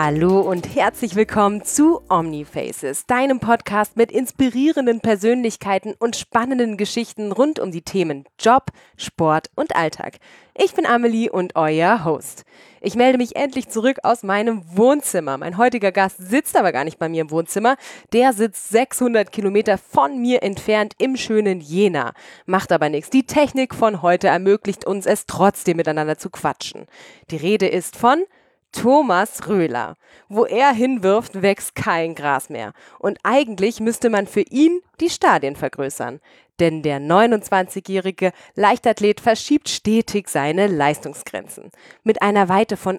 Hallo und herzlich willkommen zu Omnifaces, deinem Podcast mit inspirierenden Persönlichkeiten und spannenden Geschichten rund um die Themen Job, Sport und Alltag. Ich bin Amelie und euer Host. Ich melde mich endlich zurück aus meinem Wohnzimmer. Mein heutiger Gast sitzt aber gar nicht bei mir im Wohnzimmer. Der sitzt 600 Kilometer von mir entfernt im schönen Jena. Macht aber nichts. Die Technik von heute ermöglicht uns es trotzdem miteinander zu quatschen. Die Rede ist von Thomas Röhler. Wo er hinwirft, wächst kein Gras mehr. Und eigentlich müsste man für ihn die Stadien vergrößern. Denn der 29-jährige Leichtathlet verschiebt stetig seine Leistungsgrenzen. Mit einer Weite von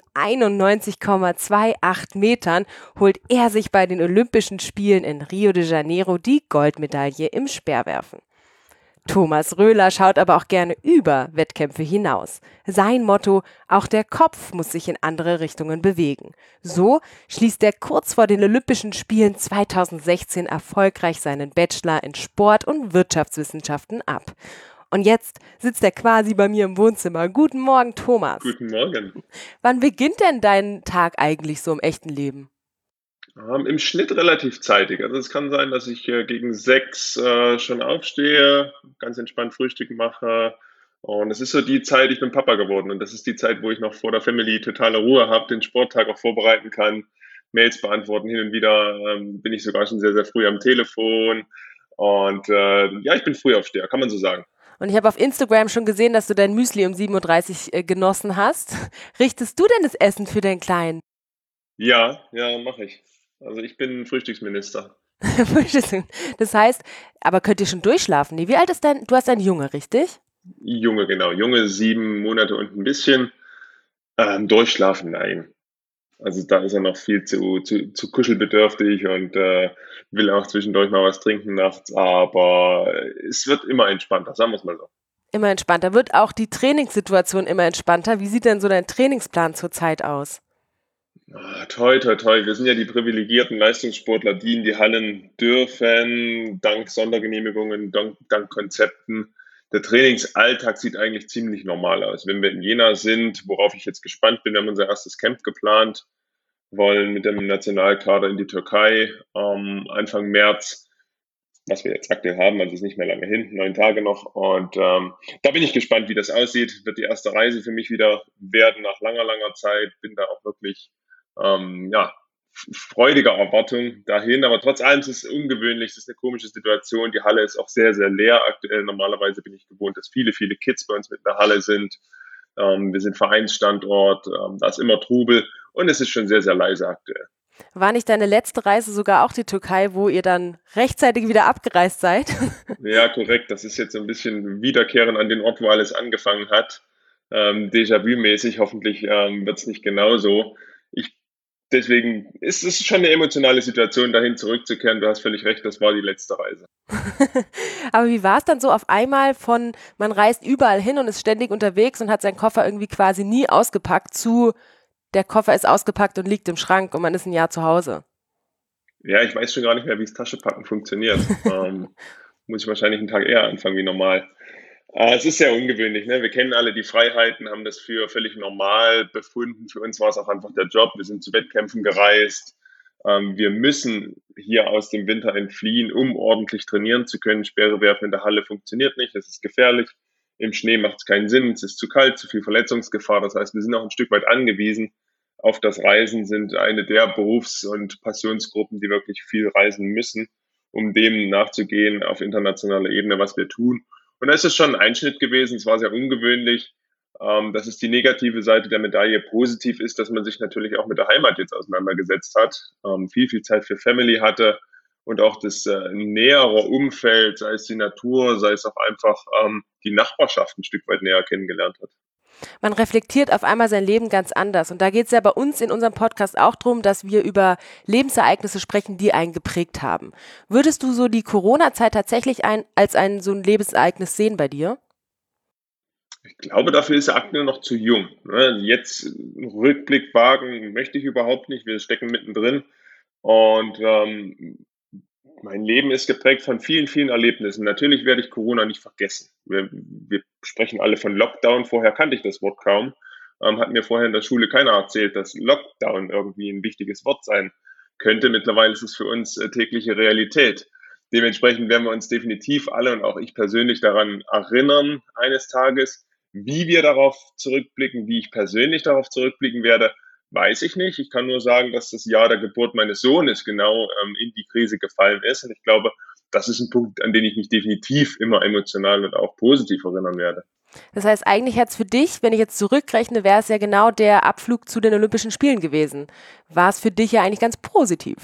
91,28 Metern holt er sich bei den Olympischen Spielen in Rio de Janeiro die Goldmedaille im Speerwerfen. Thomas Röhler schaut aber auch gerne über Wettkämpfe hinaus. Sein Motto: auch der Kopf muss sich in andere Richtungen bewegen. So schließt er kurz vor den Olympischen Spielen 2016 erfolgreich seinen Bachelor in Sport- und Wirtschaftswissenschaften ab. Und jetzt sitzt er quasi bei mir im Wohnzimmer. Guten Morgen, Thomas. Guten Morgen. Wann beginnt denn dein Tag eigentlich so im echten Leben? Im Schnitt relativ zeitig. Also es kann sein, dass ich gegen 6 schon aufstehe, ganz entspannt Frühstück mache. Und es ist so die Zeit, ich bin Papa geworden. Und das ist die Zeit, wo ich noch vor der Family totale Ruhe habe, den Sporttag auch vorbereiten kann, Mails beantworten. Hin und wieder bin ich sogar schon sehr, sehr früh am Telefon. Und ja, ich bin Frühaufsteher, kann man so sagen. Und ich habe auf Instagram schon gesehen, dass du dein Müsli um 7:30 Uhr genossen hast. Richtest du denn das Essen für deinen Kleinen? Ja, ja, mache ich. Also ich bin Frühstücksminister. Das heißt, aber könnt ihr schon durchschlafen? Nee, wie alt ist du hast einen Junge, richtig? Junge, genau. Junge, 7 Monate und ein bisschen. Durchschlafen, nein. Also da ist er noch viel zu kuschelbedürftig und will auch zwischendurch mal was trinken nachts, aber es wird immer entspannter, sagen wir es mal so. Immer entspannter. Wird auch die Trainingssituation immer entspannter? Wie sieht denn so dein Trainingsplan zurzeit aus? Toi, toi, toi. Wir sind ja die privilegierten Leistungssportler, die in die Hallen dürfen, dank Sondergenehmigungen, dank Konzepten. Der Trainingsalltag sieht eigentlich ziemlich normal aus. Wenn wir in Jena sind, worauf ich jetzt gespannt bin, wir haben unser erstes Camp geplant, wollen mit dem Nationalkader in die Türkei Anfang März, was wir jetzt aktuell haben, also ist nicht mehr lange hin, 9 Tage noch. Und da bin ich gespannt, wie das aussieht. Wird die erste Reise für mich wieder werden nach langer, langer Zeit. Bin da auch wirklich ja, freudiger Erwartung dahin. Aber trotz allem ist es ungewöhnlich, es ist eine komische Situation. Die Halle ist auch sehr, sehr leer aktuell. Normalerweise bin ich gewohnt, dass viele, viele Kids bei uns mit in der Halle sind. Wir sind Vereinsstandort, da ist immer Trubel und es ist schon sehr, sehr leise aktuell. War nicht deine letzte Reise sogar auch die Türkei, wo ihr dann rechtzeitig wieder abgereist seid? Ja, korrekt. Das ist jetzt so ein bisschen Wiederkehren an den Ort, wo alles angefangen hat. Déjà-vu-mäßig. Hoffentlich wird es nicht genauso. Deswegen ist es schon eine emotionale Situation, dahin zurückzukehren. Du hast völlig recht, das war die letzte Reise. Aber wie war es dann so auf einmal von, man reist überall hin und ist ständig unterwegs und hat seinen Koffer irgendwie quasi nie ausgepackt, zu, der Koffer ist ausgepackt und liegt im Schrank und man ist ein Jahr zu Hause? Ja, ich weiß schon gar nicht mehr, wie das Taschenpacken funktioniert. Muss ich wahrscheinlich einen Tag eher anfangen wie normal. Es ist sehr ungewöhnlich. Ne? Wir kennen alle die Freiheiten, haben das für völlig normal befunden. Für uns war es auch einfach der Job. Wir sind zu Wettkämpfen gereist. Wir müssen hier aus dem Winter entfliehen, um ordentlich trainieren zu können. Speere werfen in der Halle funktioniert nicht. Das ist gefährlich. Im Schnee macht es keinen Sinn. Es ist zu kalt, zu viel Verletzungsgefahr. Das heißt, wir sind auch ein Stück weit angewiesen auf das Reisen, sind eine der Berufs- und Passionsgruppen, die wirklich viel reisen müssen, um dem nachzugehen auf internationaler Ebene, was wir tun. Und da ist es schon ein Einschnitt gewesen. Es war sehr ungewöhnlich. Das ist die negative Seite der Medaille. Positiv ist, dass man sich natürlich auch mit der Heimat jetzt auseinandergesetzt hat, viel, viel Zeit für Family hatte und auch das nähere Umfeld, sei es die Natur, sei es auch einfach die Nachbarschaft ein Stück weit näher kennengelernt hat. Man reflektiert auf einmal sein Leben ganz anders. Und da geht es ja bei uns in unserem Podcast auch darum, dass wir über Lebensereignisse sprechen, die einen geprägt haben. Würdest du so die Corona-Zeit tatsächlich als so ein Lebensereignis sehen bei dir? Ich glaube, dafür ist der Akne noch zu jung. Ne? Jetzt einen Rückblick wagen möchte ich überhaupt nicht. Wir stecken mittendrin. Und mein Leben ist geprägt von vielen, vielen Erlebnissen. Natürlich werde ich Corona nicht vergessen. Wir sprechen alle von Lockdown. Vorher kannte ich das Wort kaum. hat mir vorher in der Schule keiner erzählt, dass Lockdown irgendwie ein wichtiges Wort sein könnte. Mittlerweile ist es für uns tägliche Realität. Dementsprechend werden wir uns definitiv alle und auch ich persönlich daran erinnern, eines Tages, wie wir darauf zurückblicken, wie ich persönlich darauf zurückblicken werde, weiß ich nicht. Ich kann nur sagen, dass das Jahr der Geburt meines Sohnes genau in die Krise gefallen ist. Und ich glaube, das ist ein Punkt, an den ich mich definitiv immer emotional und auch positiv erinnern werde. Das heißt, eigentlich hat es für dich, wenn ich jetzt zurückrechne, wäre es ja genau der Abflug zu den Olympischen Spielen gewesen. War es für dich ja eigentlich ganz positiv.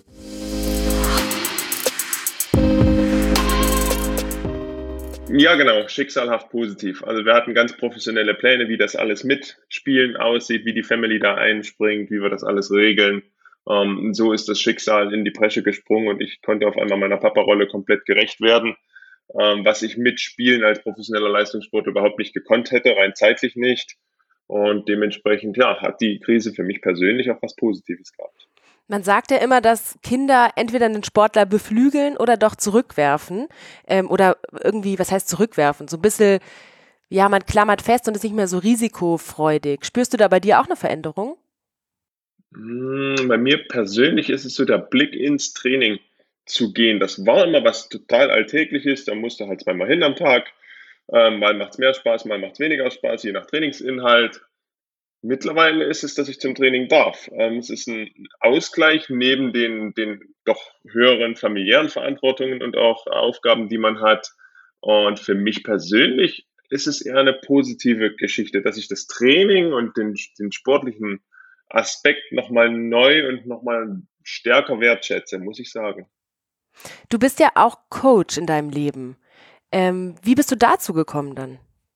Ja, genau, schicksalhaft positiv. Also wir hatten ganz professionelle Pläne, wie das alles mit Spielen aussieht, wie die Family da einspringt, wie wir das alles regeln. So ist das Schicksal in die Bresche gesprungen und ich konnte auf einmal meiner Papa-Rolle komplett gerecht werden, was ich mit Spielen als professioneller Leistungssport überhaupt nicht gekonnt hätte, rein zeitlich nicht. Und dementsprechend, ja, hat die Krise für mich persönlich auch was Positives gehabt. Man sagt ja immer, dass Kinder entweder einen Sportler beflügeln oder doch zurückwerfen. Oder irgendwie, was heißt zurückwerfen? So ein bisschen, ja, man klammert fest und ist nicht mehr so risikofreudig. Spürst du da bei dir auch eine Veränderung? Bei mir persönlich ist es so der Blick ins Training zu gehen. Das war immer was total Alltägliches. Da musste halt zweimal hin am Tag. Mal macht es mehr Spaß, mal macht es weniger Spaß, je nach Trainingsinhalt. Mittlerweile ist es, dass ich zum Training darf. Es ist ein Ausgleich neben den doch höheren familiären Verantwortungen und auch Aufgaben, die man hat. Und für mich persönlich ist es eher eine positive Geschichte, dass ich das Training und den sportlichen Aspekt nochmal neu und nochmal stärker wertschätze, muss ich sagen. Du bist ja auch Coach in deinem Leben. Wie bist du dazu gekommen dann?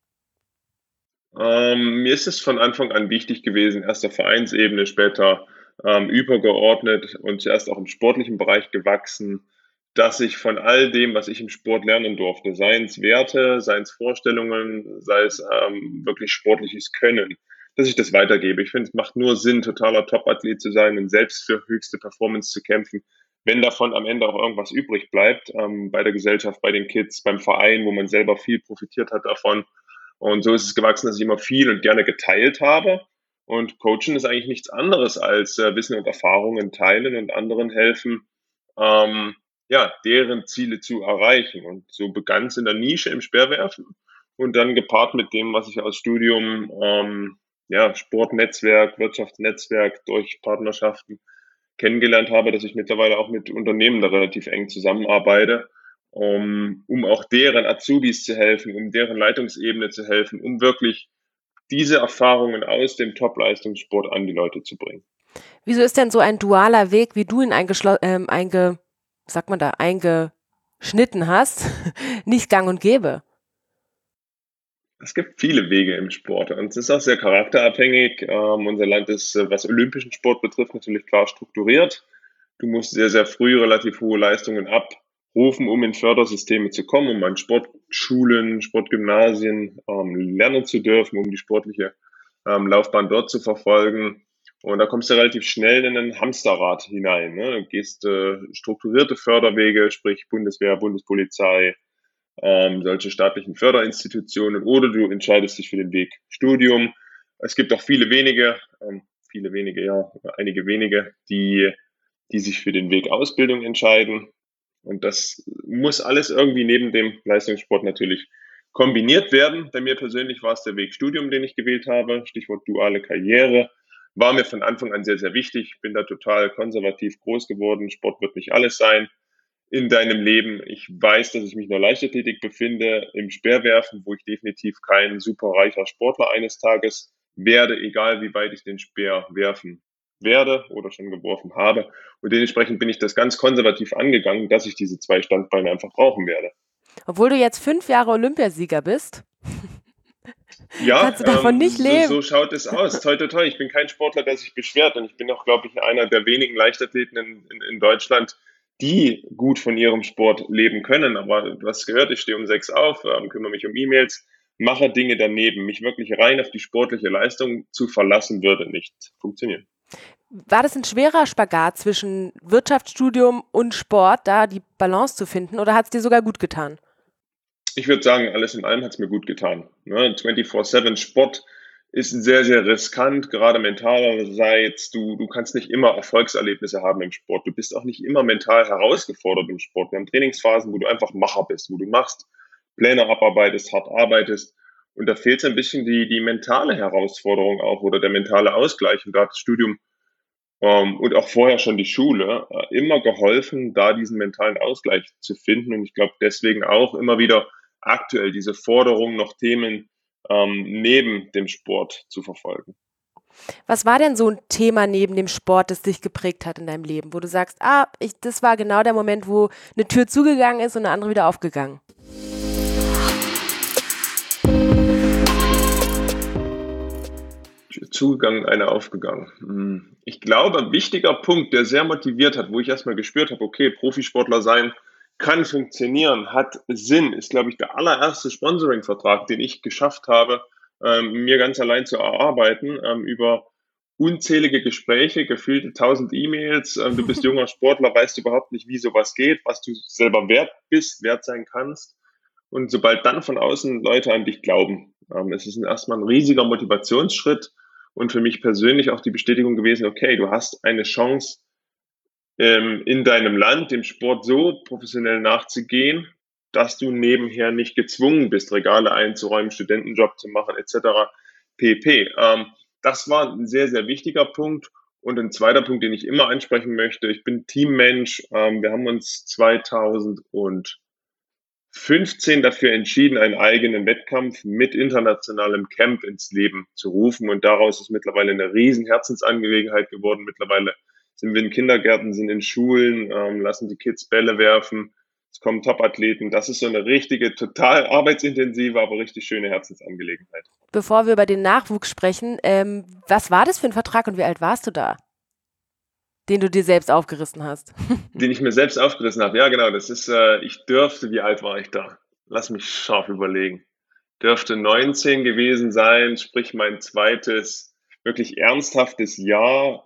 Mir ist es von Anfang an wichtig gewesen, erst auf Vereinsebene, später übergeordnet und zuerst auch im sportlichen Bereich gewachsen, dass ich von all dem, was ich im Sport lernen durfte, seien es Werte, seien es Vorstellungen, sei es wirklich sportliches Können, dass ich das weitergebe. Ich finde, es macht nur Sinn, totaler Top-Athlet zu sein und selbst für höchste Performance zu kämpfen, wenn davon am Ende auch irgendwas übrig bleibt, bei der Gesellschaft, bei den Kids, beim Verein, wo man selber viel profitiert hat davon. Und so ist es gewachsen, dass ich immer viel und gerne geteilt habe. Und Coachen ist eigentlich nichts anderes als Wissen und Erfahrungen teilen und anderen helfen, ähm, ja, deren Ziele zu erreichen. Und so begann es in der Nische im Speerwerfen und dann gepaart mit dem, was ich aus Studium, ja, Sportnetzwerk, Wirtschaftsnetzwerk durch Partnerschaften kennengelernt habe, dass ich mittlerweile auch mit Unternehmen da relativ eng zusammenarbeite, um auch deren Azubis zu helfen, um deren Leitungsebene zu helfen, um wirklich diese Erfahrungen aus dem Top-Leistungssport an die Leute zu bringen. Wieso ist denn so ein dualer Weg, wie du ihn eingeschnitten hast, nicht gang und gäbe? Es gibt viele Wege im Sport und es ist auch sehr charakterabhängig. Unser Land ist, was olympischen Sport betrifft, natürlich klar strukturiert. Du musst sehr, sehr früh relativ hohe Leistungen abrufen, um in Fördersysteme zu kommen, um an Sportschulen, Sportgymnasien lernen zu dürfen, um die sportliche Laufbahn dort zu verfolgen. Und da kommst du relativ schnell in ein Hamsterrad hinein. Ne? Du gehst strukturierte Förderwege, sprich Bundeswehr, Bundespolizei, solche staatlichen Förderinstitutionen, oder du entscheidest dich für den Weg Studium. Es gibt auch einige wenige, die sich für den Weg Ausbildung entscheiden. Und das muss alles irgendwie neben dem Leistungssport natürlich kombiniert werden. Bei mir persönlich war es der Weg Studium, den ich gewählt habe. Stichwort duale Karriere. War mir von Anfang an sehr, sehr wichtig. Bin da total konservativ groß geworden. Sport wird nicht alles sein in deinem Leben. Ich weiß, dass ich mich in der Leichtathletik befinde, im Speerwerfen, wo ich definitiv kein superreicher Sportler eines Tages werde, egal wie weit ich den Speer werfen werde oder schon geworfen habe. Und dementsprechend bin ich das ganz konservativ angegangen, dass ich diese zwei Standbeine einfach brauchen werde. Obwohl du jetzt 5 Jahre Olympiasieger bist, Ja, kannst du davon nicht leben. so schaut es aus. Toi, toi, toi. Ich bin kein Sportler, der sich beschwert. Und ich bin auch, glaube ich, einer der wenigen Leichtathleten in Deutschland, die gut von ihrem Sport leben können. Aber du hast gehört, ich stehe um 6 auf, kümmere mich um E-Mails, mache Dinge daneben. Mich wirklich rein auf die sportliche Leistung zu verlassen, würde nicht funktionieren. War das ein schwerer Spagat zwischen Wirtschaftsstudium und Sport, da die Balance zu finden, oder hat es dir sogar gut getan? Ich würde sagen, alles in allem hat es mir gut getan. Ne? 24/7 Sport ist sehr, sehr riskant, gerade mentalerseits. Du kannst nicht immer Erfolgserlebnisse haben im Sport. Du bist auch nicht immer mental herausgefordert im Sport. Wir haben Trainingsphasen, wo du einfach Macher bist, wo du machst, Pläne abarbeitest, hart arbeitest. Und da fehlt so ein bisschen die mentale Herausforderung auch oder der mentale Ausgleich. Und da hat das Studium und auch vorher schon die Schule immer geholfen, da diesen mentalen Ausgleich zu finden. Und ich glaube deswegen auch immer wieder aktuell diese Forderung, noch Themen neben dem Sport zu verfolgen. Was war denn so ein Thema neben dem Sport, das dich geprägt hat in deinem Leben, wo du sagst, das war genau der Moment, wo eine Tür zugegangen ist und eine andere wieder aufgegangen? Zugegangen, eine aufgegangen. Ich glaube, ein wichtiger Punkt, der sehr motiviert hat, wo ich erstmal gespürt habe, okay, Profisportler sein kann funktionieren, hat Sinn, ist, glaube ich, der allererste Sponsoring-Vertrag, den ich geschafft habe, mir ganz allein zu erarbeiten, über unzählige Gespräche, gefühlte 1000 E-Mails. Du bist junger Sportler, weißt überhaupt nicht, wie sowas geht, was du selber wert bist, wert sein kannst. Und sobald dann von außen Leute an dich glauben, es ist erstmal ein riesiger Motivationsschritt und für mich persönlich auch die Bestätigung gewesen, okay, du hast eine Chance, in deinem Land dem Sport so professionell nachzugehen, dass du nebenher nicht gezwungen bist, Regale einzuräumen, Studentenjob zu machen, etc. pp. Das war ein sehr, sehr wichtiger Punkt. Und ein zweiter Punkt, den ich immer ansprechen möchte, ich bin Teammensch. Wir haben uns 2015 dafür entschieden, einen eigenen Wettkampf mit internationalem Camp ins Leben zu rufen. Und daraus ist mittlerweile eine riesen Herzensangelegenheit geworden. Mittlerweile sind wir in Kindergärten, sind in Schulen, lassen die Kids Bälle werfen. Es kommen Top-Athleten. Das ist so eine richtige, total arbeitsintensive, aber richtig schöne Herzensangelegenheit. Bevor wir über den Nachwuchs sprechen, was war das für ein Vertrag und wie alt warst du da, den du dir selbst aufgerissen hast? Den ich mir selbst aufgerissen habe. Ja, genau. Das ist, wie alt war ich da? Lass mich scharf überlegen. Dürfte 19 gewesen sein, sprich mein zweites wirklich ernsthaftes Jahr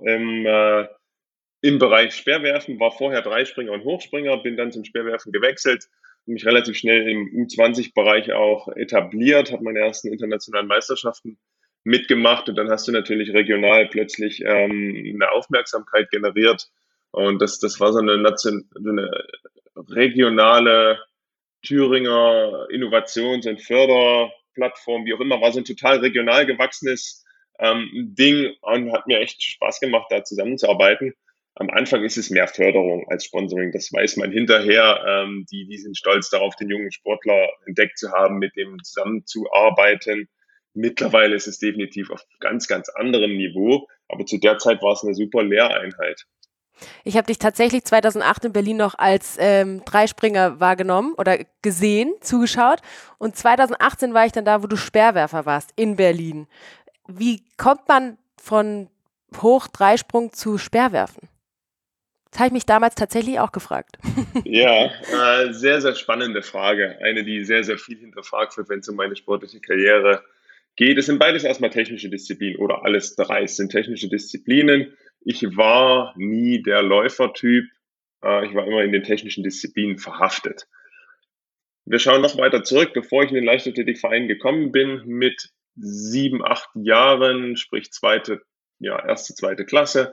im Bereich Speerwerfen, war vorher Dreispringer und Hochspringer, bin dann zum Speerwerfen gewechselt, mich relativ schnell im U20-Bereich auch etabliert, habe meine ersten internationalen Meisterschaften mitgemacht und dann hast du natürlich regional plötzlich eine Aufmerksamkeit generiert und das war so eine regionale Thüringer Innovations- und Förderplattform, wie auch immer, war so ein total regional gewachsenes Ding und hat mir echt Spaß gemacht, da zusammenzuarbeiten. Am Anfang ist es mehr Förderung als Sponsoring, das weiß man hinterher. Die sind stolz darauf, den jungen Sportler entdeckt zu haben, mit dem zusammenzuarbeiten. Mittlerweile ist es definitiv auf ganz, ganz anderem Niveau, aber zu der Zeit war es eine super Lehreinheit. Ich habe dich tatsächlich 2008 in Berlin noch als Dreispringer wahrgenommen oder gesehen, zugeschaut. Und 2018 war ich dann da, wo du Speerwerfer warst, in Berlin. Wie kommt man von Hoch-Dreisprung zu Speerwerfen? Das habe ich mich damals tatsächlich auch gefragt. Ja, sehr, sehr spannende Frage. Eine, die sehr, sehr viel hinterfragt wird, wenn es um meine sportliche Karriere geht. Es sind beides erstmal technische Disziplinen oder alles drei sind technische Disziplinen. Ich war nie der Läufertyp. Ich war immer in den technischen Disziplinen verhaftet. Wir schauen noch weiter zurück, bevor ich in den Leichtathletikverein gekommen bin, mit 7, 8 Jahren, sprich erste, zweite Klasse,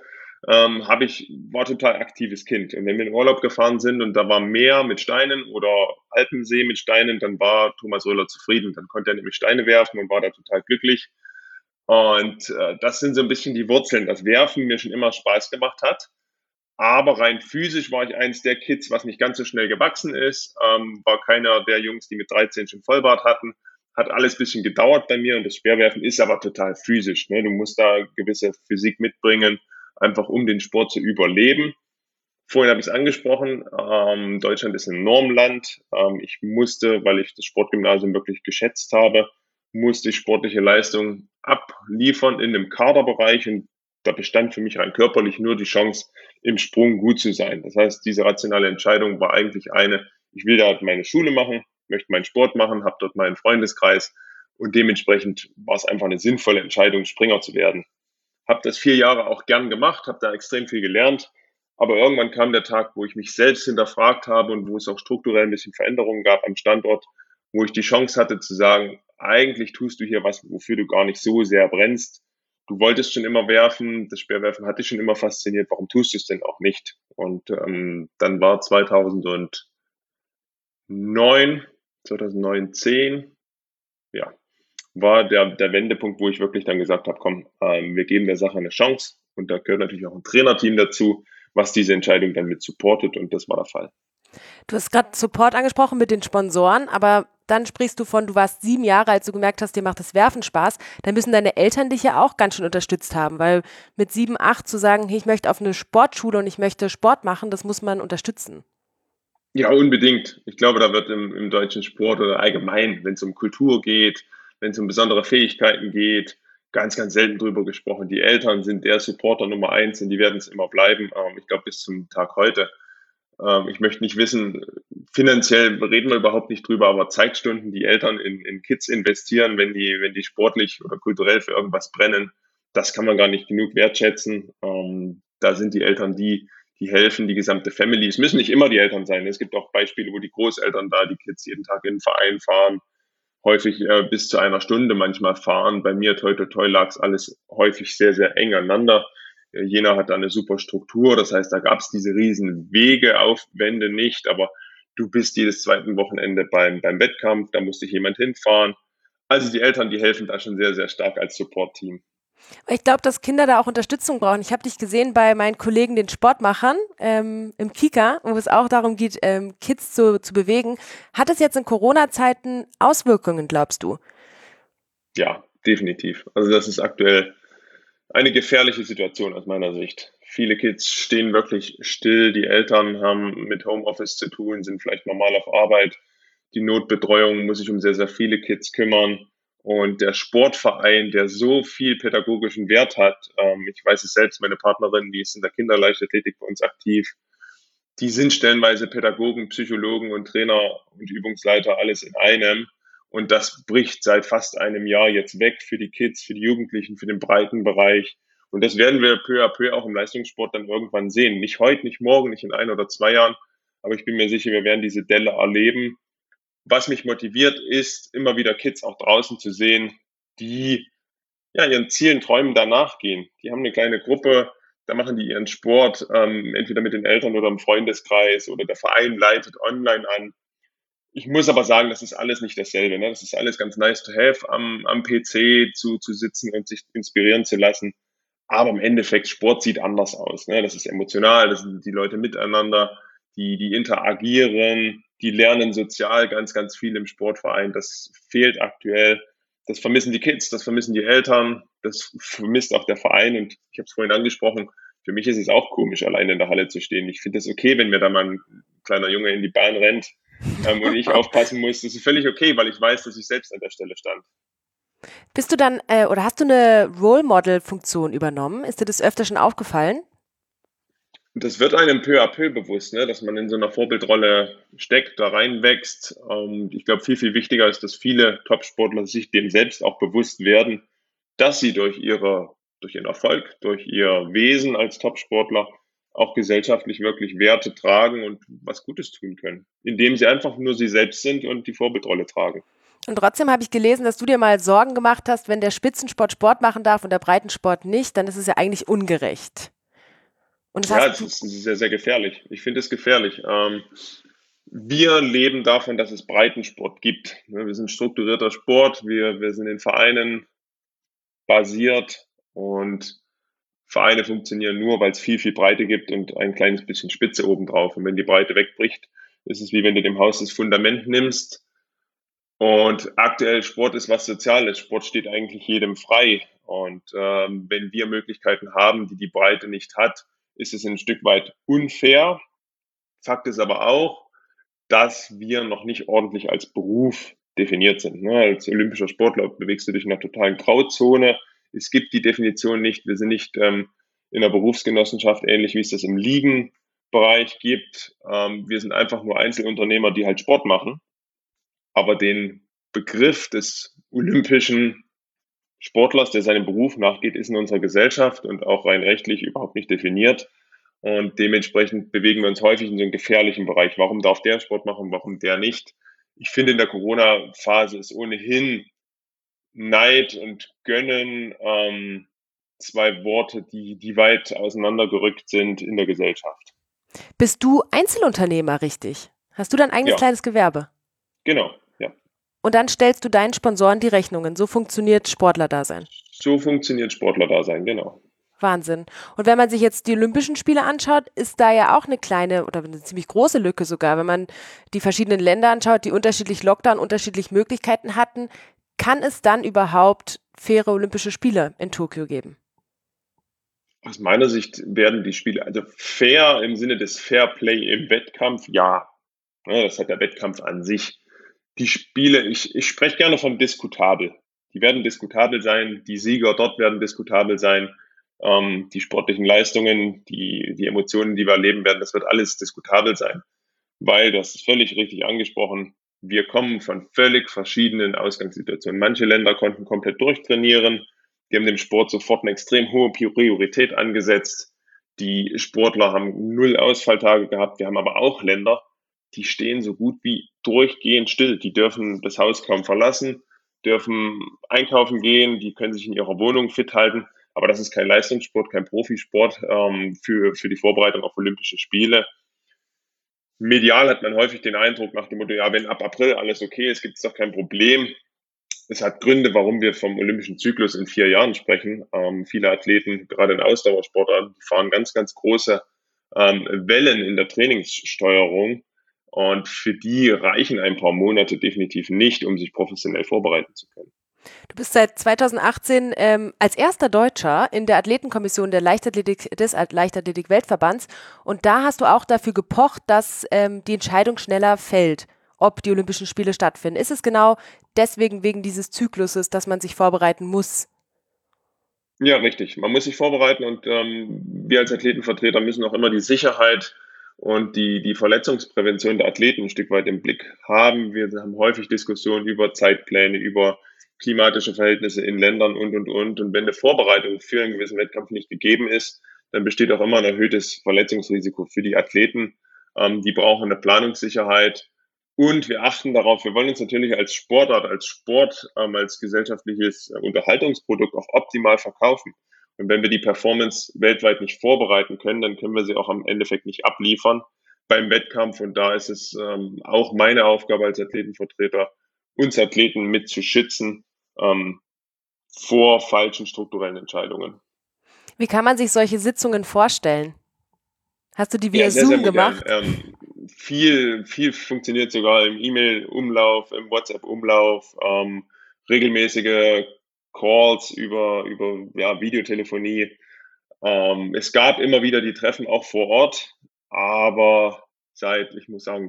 war total aktives Kind. Und wenn wir in Urlaub gefahren sind und da war Meer mit Steinen oder Alpensee mit Steinen, dann war Thomas Röhler zufrieden. Dann konnte er nämlich Steine werfen und war da total glücklich. Und das sind so ein bisschen die Wurzeln, dass Werfen mir schon immer Spaß gemacht hat. Aber rein physisch war ich eins der Kids, was nicht ganz so schnell gewachsen ist, war keiner der Jungs, die mit 13 schon Vollbart hatten. Hat alles ein bisschen gedauert bei mir und das Speerwerfen ist aber total physisch. Ne? Du musst da gewisse Physik mitbringen, einfach um den Sport zu überleben. Vorhin habe ich es angesprochen, Deutschland ist ein Normland. Ich musste, weil ich das Sportgymnasium wirklich geschätzt habe, musste ich sportliche Leistung abliefern in einem Kaderbereich und da bestand für mich rein körperlich nur die Chance, im Sprung gut zu sein. Das heißt, diese rationale Entscheidung war eigentlich ich will da meine Schule machen, möchte meinen Sport machen, habe dort meinen Freundeskreis und dementsprechend war es einfach eine sinnvolle Entscheidung, Springer zu werden. Habe das 4 Jahre auch gern gemacht, habe da extrem viel gelernt, aber irgendwann kam der Tag, wo ich mich selbst hinterfragt habe und wo es auch strukturell ein bisschen Veränderungen gab am Standort, wo ich die Chance hatte zu sagen, eigentlich tust du hier was, wofür du gar nicht so sehr brennst. Du wolltest schon immer werfen, das Speerwerfen hat dich schon immer fasziniert, warum tust du es denn auch nicht? Und dann war 2009, 10, ja, war der Wendepunkt, wo ich wirklich dann gesagt habe, komm, wir geben der Sache eine Chance. Und da gehört natürlich auch ein Trainerteam dazu, was diese Entscheidung dann mit supportet. Und das war der Fall. Du hast gerade Support angesprochen mit den Sponsoren, aber dann sprichst du von, du warst 7 Jahre, als du gemerkt hast, dir macht das Werfen Spaß. Dann müssen deine Eltern dich ja auch ganz schön unterstützt haben, weil mit 7, 8 zu sagen, hey, ich möchte auf eine Sportschule und ich möchte Sport machen, das muss man unterstützen. Ja, unbedingt. Ich glaube, da wird im deutschen Sport oder allgemein, wenn es um Kultur geht, wenn es um besondere Fähigkeiten geht, ganz, ganz selten drüber gesprochen. Die Eltern sind der Supporter Nummer eins und die werden es immer bleiben. Ich glaube, bis zum Tag heute. Ich möchte nicht wissen, finanziell reden wir überhaupt nicht drüber, aber Zeitstunden, die Eltern in Kids investieren, wenn die sportlich oder kulturell für irgendwas brennen, das kann man gar nicht genug wertschätzen. Da sind die Eltern die helfen, die gesamte Family. Es müssen nicht immer die Eltern sein. Es gibt auch Beispiele, wo die Großeltern da die Kids jeden Tag in den Verein fahren, häufig bis zu einer Stunde manchmal fahren. Bei mir, toi, toi, toi, lag es alles häufig sehr, sehr eng aneinander. Jena hat da eine super Struktur, das heißt, da gab es diese riesen Wegeaufwände nicht, aber du bist jedes zweiten Wochenende beim Wettkampf, da musste jemand hinfahren. Also die Eltern, die helfen da schon sehr, sehr stark als Support-Team. Ich glaube, dass Kinder da auch Unterstützung brauchen. Ich habe dich gesehen bei meinen Kollegen, den Sportmachern, im Kika, wo es auch darum geht, Kids zu bewegen. Hat es jetzt in Corona-Zeiten Auswirkungen, glaubst du? Ja, definitiv. Also das ist aktuell eine gefährliche Situation aus meiner Sicht. Viele Kids stehen wirklich still, die Eltern haben mit Homeoffice zu tun, sind vielleicht normal auf Arbeit. Die Notbetreuung muss sich um sehr, sehr viele Kids kümmern. Und der Sportverein, der so viel pädagogischen Wert hat, ich weiß es selbst, meine Partnerin, die ist in der Kinderleichtathletik bei uns aktiv, die sind stellenweise Pädagogen, Psychologen und Trainer und Übungsleiter alles in einem. Und das bricht seit fast einem Jahr jetzt weg für die Kids, für die Jugendlichen, für den breiten Bereich. Und das werden wir peu à peu auch im Leistungssport dann irgendwann sehen. Nicht heute, nicht morgen, nicht in 1 oder 2 Jahren. Aber ich bin mir sicher, wir werden diese Delle erleben. Was mich motiviert, ist, immer wieder Kids auch draußen zu sehen, die ja, ihren Zielen, Träumen danach gehen. Die haben eine kleine Gruppe, da machen die ihren Sport, entweder mit den Eltern oder im Freundeskreis oder der Verein leitet online an. Ich muss aber sagen, das ist alles nicht dasselbe. Ne? Das ist alles ganz nice to have, am PC zu sitzen und sich inspirieren zu lassen. Aber im Endeffekt, Sport sieht anders aus. Ne? Das ist emotional, das sind die Leute miteinander, die interagieren, die lernen sozial ganz, ganz viel im Sportverein. Das fehlt aktuell. Das vermissen die Kids, das vermissen die Eltern, das vermisst auch der Verein. Und ich habe es vorhin angesprochen, für mich ist es auch komisch, alleine in der Halle zu stehen. Ich finde es okay, wenn mir da mal ein kleiner Junge in die Bahn rennt und ich aufpassen muss. Das ist völlig okay, weil ich weiß, dass ich selbst an der Stelle stand. Bist du dann, oder hast du eine Role Model-Funktion übernommen? Ist dir das öfter schon aufgefallen? Und das wird einem peu à peu bewusst, ne, dass man in so einer Vorbildrolle steckt, da reinwächst. Ich glaube, viel, viel wichtiger ist, dass viele Topsportler sich dem selbst auch bewusst werden, dass sie durch ihren Erfolg, durch ihr Wesen als Topsportler auch gesellschaftlich wirklich Werte tragen und was Gutes tun können, indem sie einfach nur sie selbst sind und die Vorbildrolle tragen. Und trotzdem habe ich gelesen, dass du dir mal Sorgen gemacht hast, wenn der Spitzensport Sport machen darf und der Breitensport nicht, dann ist es ja eigentlich ungerecht. Und das Ja, hast es du. ist sehr, sehr gefährlich. Ich finde es gefährlich. Wir leben davon, dass es Breitensport gibt. Wir sind strukturierter Sport, wir sind in Vereinen basiert und Vereine funktionieren nur, weil es viel, viel Breite gibt und ein kleines bisschen Spitze obendrauf. Und wenn die Breite wegbricht, ist es wie wenn du dem Haus das Fundament nimmst. Und aktuell Sport ist was Soziales. Sport steht eigentlich jedem frei. Und wenn wir Möglichkeiten haben, die die Breite nicht hat, ist es ein Stück weit unfair. Fakt ist aber auch, dass wir noch nicht ordentlich als Beruf definiert sind. Ne? Als olympischer Sportler bewegst du dich in einer totalen Grauzone. Es gibt die Definition nicht. Wir sind nicht in der Berufsgenossenschaft, ähnlich wie es das im Ligenbereich gibt. Wir sind einfach nur Einzelunternehmer, die halt Sport machen. Aber den Begriff des olympischen Sportlers, der seinem Beruf nachgeht, ist in unserer Gesellschaft und auch rein rechtlich überhaupt nicht definiert. Und dementsprechend bewegen wir uns häufig in so einem gefährlichen Bereich. Warum darf der Sport machen, warum der nicht? Ich finde, in der Corona-Phase ist ohnehin Neid und Gönnen, zwei Worte, die weit auseinandergerückt sind in der Gesellschaft. Bist du Einzelunternehmer, richtig? Hast du dein eigenes Ja, kleines Gewerbe? genau. Ja. Und dann stellst du deinen Sponsoren die Rechnungen. So funktioniert Sportlerdasein. So funktioniert Sportlerdasein, genau. Wahnsinn. Und wenn man sich jetzt die Olympischen Spiele anschaut, ist da ja auch eine kleine oder eine ziemlich große Lücke sogar. Wenn man die verschiedenen Länder anschaut, die unterschiedlich Lockdown, unterschiedlich Möglichkeiten hatten, kann es dann überhaupt faire Olympische Spiele in Tokio geben? Aus meiner Sicht werden die Spiele, also fair im Sinne des Fair Play im Wettkampf, ja. Ja, das hat der Wettkampf an sich. Die Spiele, ich spreche gerne von diskutabel. Die werden diskutabel sein, die Sieger dort werden diskutabel sein, die sportlichen Leistungen, die Emotionen, die wir erleben werden, das wird alles diskutabel sein. Weil, das ist völlig richtig angesprochen, wir kommen von völlig verschiedenen Ausgangssituationen. Manche Länder konnten komplett durchtrainieren, die haben dem Sport sofort eine extrem hohe Priorität angesetzt. Die Sportler haben 0 Ausfalltage gehabt. Wir haben aber auch Länder, die stehen so gut wie durchgehend still. Die dürfen das Haus kaum verlassen, dürfen einkaufen gehen, die können sich in ihrer Wohnung fit halten. Aber das ist kein Leistungssport, kein Profisport für die Vorbereitung auf Olympische Spiele. Medial hat man häufig den Eindruck nach dem Motto, ja, wenn ab April alles okay ist, gibt es doch kein Problem. Es hat Gründe, warum wir vom olympischen Zyklus in 4 Jahren sprechen. Viele Athleten, gerade in Ausdauersportarten, die fahren ganz, ganz große Wellen in der Trainingssteuerung. Und für die reichen ein paar Monate definitiv nicht, um sich professionell vorbereiten zu können. Du bist seit 2018 als erster Deutscher in der Athletenkommission des Leichtathletik-Weltverbands und da hast du auch dafür gepocht, dass die Entscheidung schneller fällt, ob die Olympischen Spiele stattfinden. Ist es genau deswegen, wegen dieses Zykluses, dass man sich vorbereiten muss? Ja, richtig. Man muss sich vorbereiten und wir als Athletenvertreter müssen auch immer die Sicherheit und die Verletzungsprävention der Athleten ein Stück weit im Blick haben. Wir haben häufig Diskussionen über Zeitpläne, über klimatische Verhältnisse in Ländern und. Und wenn eine Vorbereitung für einen gewissen Wettkampf nicht gegeben ist, dann besteht auch immer ein erhöhtes Verletzungsrisiko für die Athleten. Die brauchen eine Planungssicherheit. Und wir achten darauf, wir wollen uns natürlich als Sportart, als Sport, als gesellschaftliches Unterhaltungsprodukt auch optimal verkaufen. Und wenn wir die Performance weltweit nicht vorbereiten können, dann können wir sie auch am Endeffekt nicht abliefern beim Wettkampf. Und da ist es auch meine Aufgabe als Athletenvertreter, uns Athleten mit zu schützen vor falschen strukturellen Entscheidungen. Wie kann man sich solche Sitzungen vorstellen? Hast du die via Ja, sehr, sehr Zoom modern. gemacht? Viel funktioniert sogar im E-Mail-Umlauf, im WhatsApp-Umlauf, regelmäßige Calls über ja, Videotelefonie. Es gab immer wieder die Treffen auch vor Ort, aber seit, ich muss sagen,